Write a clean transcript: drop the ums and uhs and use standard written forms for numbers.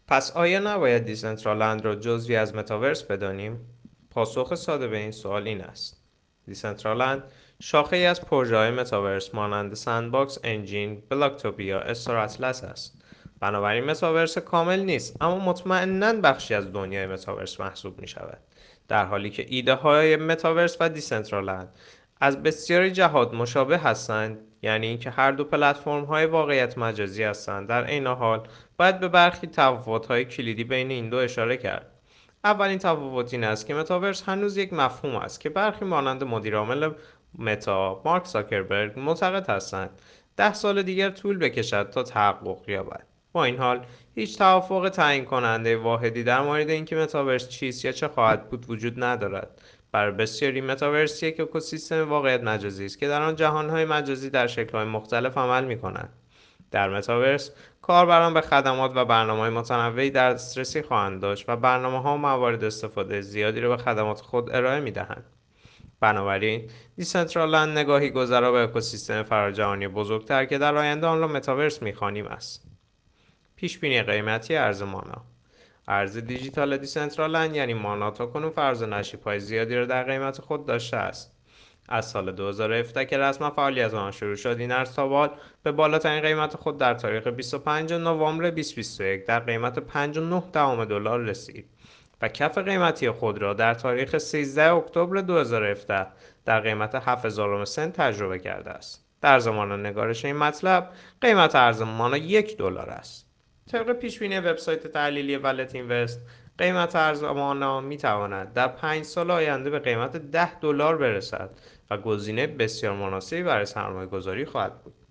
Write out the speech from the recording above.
پس آیا نباید دیسنترالند را جزوی از متاورس بدانیم؟ پاسخ ساده به این سوال این است: دیسنترالند شاخه‌ای از پروژه‌های متاورس مانند سندباکس انجین، بلاکتوپیا، استار اطلس است. بنابراین متاورس کامل نیست، اما مطمئناً بخشی از دنیای متاورس محسوب می شود. در حالی که ایده های متاورس و دیسنترالند از بسیاری جهات مشابه هستند، یعنی اینکه هر دو پلتفرم های واقعیت مجازی هستند، در عین حال باید به برخی تفاوت های کلیدی بین این دو اشاره کرد. اولین تفاوت این است که متاورس هنوز یک مفهوم است که برخی مانند مدیرعامل متا مارک زاکربرگ معتقد هستند 10 سال دیگر طول بکشد تا تحقق یابد. با این حال هیچ توافق تعیین کننده واحدی در مورد اینکه متاورس چیست یا چه خواهد بود وجود ندارد. برای بسیاری متاورس یک اکوسیستم واقعیت مجازی است که در آن جهانهای مجازی در شکل‌های مختلف عمل می‌کنند. در متاورس کاربران به خدمات و برنامه‌های متنوعی دسترسی خواهند داشت و برنامه‌ها و موارد استفاده زیادی را به خدمات خود ارائه می‌دهند. بنابراین دیسنترالند نگاهی گذرا به اکوسیستم فراجهانی بزرگتر که در آینده آن را متاورس می‌خوانیم است. پیشبینی قیمتی ارز مانا: ارز دیجیتال دیسنترالند یعنی مانا تاکنون فرض و نشیب‌های زیادی را در قیمت خود داشته است. از سال 2017 که رسما فعالیت آن شروع شد، این ارز تا به به بالاترین قیمت خود در تاریخ 25 نوامبر 2021 در قیمت 5.9 دلار رسید و کف قیمتی خود را در تاریخ 13 اکتبر 2017 در قیمت 7000 سنت تجربه کرده است. در زمان نگارش این مطلب قیمت ارز مانا $1 است. طبق پیشبینی وبسایت تحلیلی ولت اینوست، قیمت ارز مانا می تواند در 5 سال آینده به قیمت $10 برسد و گزینه بسیار مناسبی برای سرمایه گذاری خواهد بود.